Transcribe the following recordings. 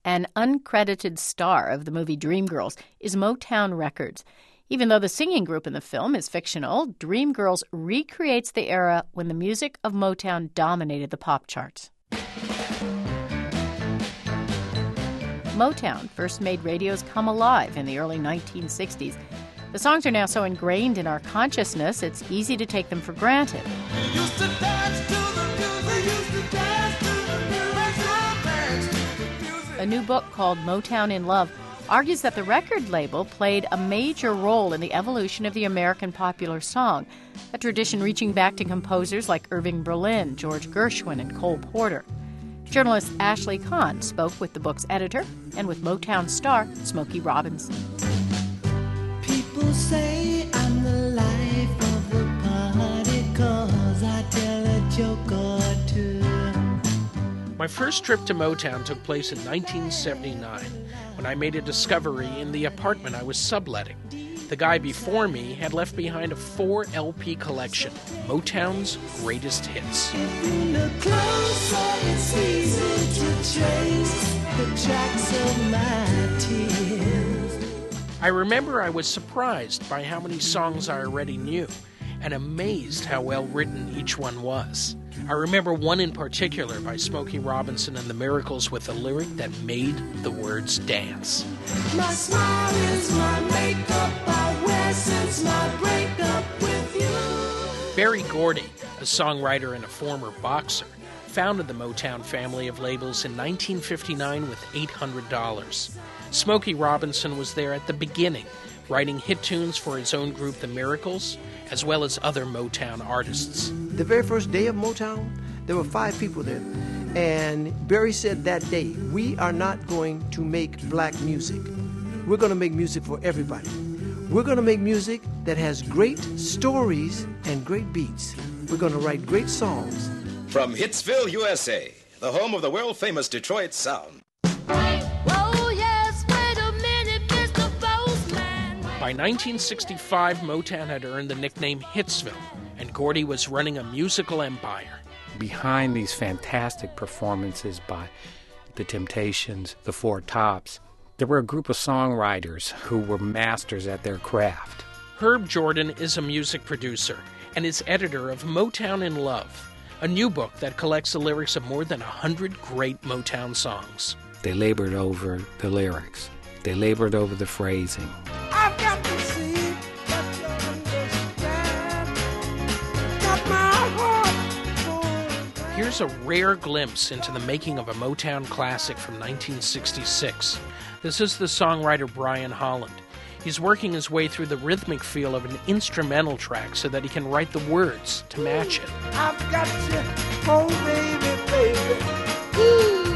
An uncredited star of the movie Dreamgirls is Motown Records. Even though the singing group in the film is fictional, Dreamgirls recreates the era when the music of Motown dominated the pop charts. Motown first made radio's come alive in the early 1960s. The songs are now so ingrained in our consciousness, it's easy to take them for granted. A new book called Motown in Love argues that the record label played a major role in the evolution of the American popular song, a tradition reaching back to composers like Irving Berlin, George Gershwin, and Cole Porter. Journalist Ashley Kahn spoke with the book's editor and with Motown star Smokey Robinson. People say I'm the life of the party 'cause I tell a joke or two. My first trip to Motown took place in 1979 when I made a discovery in the apartment I was subletting. The guy before me had left behind a 4 LP collection, Motown's Greatest Hits. If you look closer, it's easy to trace the tracks of my tears. I remember I was surprised by how many songs I already knew and amazed how well written each one was. I remember one in particular by Smokey Robinson and the Miracles with a lyric that made the words dance. My smile is my makeup I wear since my breakup with you. Berry Gordy, a songwriter and a former boxer, founded the Motown family of labels in 1959 with $800. Smokey Robinson was there at the beginning, writing hit tunes for his own group, The Miracles, as well as other Motown artists. The very first day of Motown, there were 5 people there. And Berry said that day, we are not going to make black music. We're going to make music for everybody. We're going to make music that has great stories and great beats. We're going to write great songs. From Hitsville, USA, the home of the world-famous Detroit Sound. By 1965, Motown had earned the nickname Hitsville, and Gordy was running a musical empire. Behind these fantastic performances by the Temptations, the Four Tops, there were a group of songwriters who were masters at their craft. Herb Jordan is a music producer and is editor of Motown in Love, a new book that collects the lyrics of more than 100 great Motown songs. They labored over the lyrics. They labored over the phrasing. I've got to see that you understand. Got my heart going. Here's a rare glimpse into the making of a Motown classic from 1966. This is the songwriter Brian Holland. He's working his way through the rhythmic feel of an instrumental track so that he can write the words to match it. I've got you, oh baby, baby. Ooh,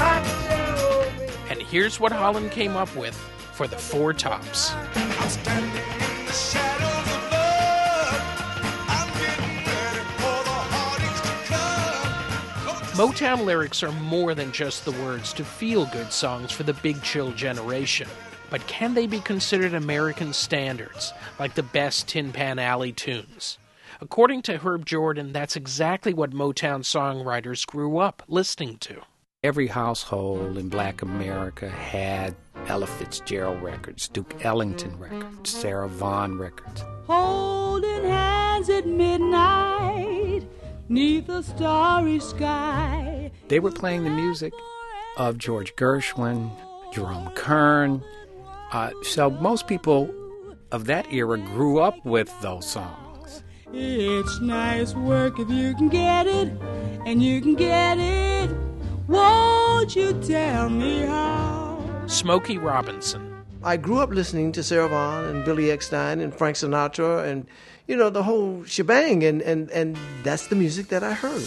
hot baby. And here's what Holland came up with for the Four Tops. I'm standing in the shadows of love. I'm getting ready for the heartaches to come. Motown lyrics are more than just the words to feel-good songs for the Big Chill generation. But can they be considered American standards, like the best Tin Pan Alley tunes? According to Herb Jordan, that's exactly what Motown songwriters grew up listening to. Every household in Black America had Ella Fitzgerald records, Duke Ellington records, Sarah Vaughan records. Holding hands at midnight, 'neath a starry sky. They were playing the music of George Gershwin, Jerome Kern. So most people of that era grew up with those songs. It's nice work if you can get it, and you can get it. Won't you tell me how? Smokey Robinson. I grew up listening to Sarah Vaughan and Billy Eckstine and Frank Sinatra and, the whole shebang, and that's the music that I heard.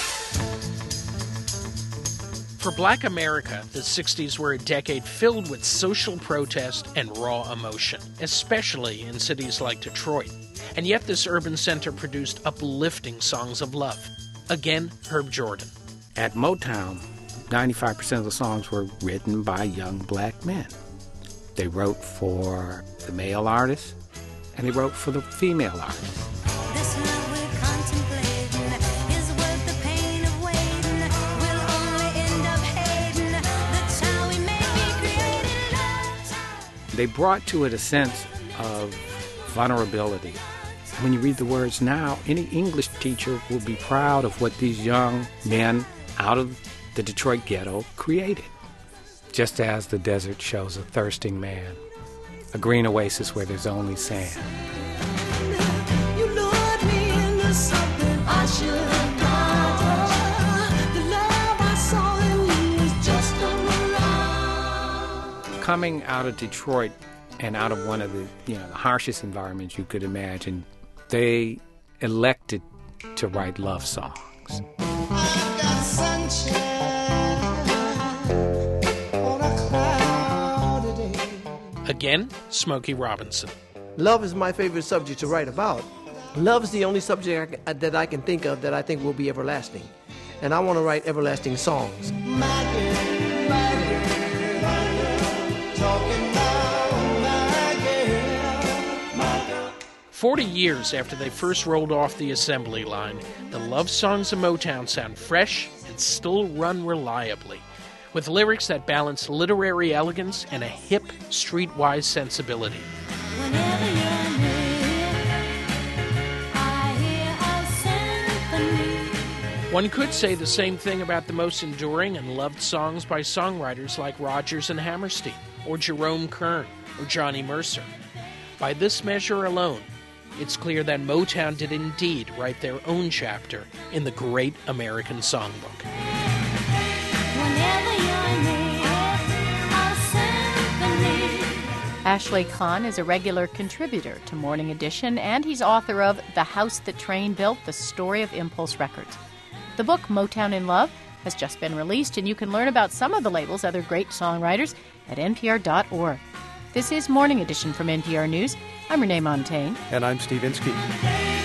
For Black America, the 60s were a decade filled with social protest and raw emotion, especially in cities like Detroit. And yet this urban center produced uplifting songs of love. Again, Herb Jordan. At Motown, 95% of the songs were written by young black men. They wrote for the male artists, and they wrote for the female artists. This love we're contemplating is worth the pain of waiting. We'll only end up hating. That's how we make They brought to it a sense of vulnerability. When you read the words now, any English teacher will be proud of what these young men out of the Detroit ghetto created. Just as the desert shows a thirsting man, a green oasis where there's only sand. You lured me into something I should not. The love I saw in you was just a mirage. Coming out of Detroit and out of one of the the harshest environments you could imagine, they elected to write love songs. I got sunshine on a cloudy day. Again, Smokey Robinson. Love is my favorite subject to write about. Love is the only subject that I can think of that I think will be everlasting. And I want to write everlasting songs. My girl, talking about my girl. 40 years after they first rolled off the assembly line, the love songs of Motown sound fresh and still run reliably, with lyrics that balance literary elegance and a hip, streetwise sensibility. Whenever you're near, I hear a symphony. One could say the same thing about the most enduring and loved songs by songwriters like Rodgers and Hammerstein, or Jerome Kern, or Johnny Mercer. By this measure alone, it's clear that Motown did indeed write their own chapter in the great American songbook. Whenever you're near, a symphony. Ashley Kahn is a regular contributor to Morning Edition, and he's author of The House That Train Built, The Story of Impulse Records. The book, Motown in Love, has just been released, and you can learn about some of the label's other great songwriters at npr.org. This is Morning Edition from NPR News. I'm Renee Montaigne. And I'm Steve Inskeep.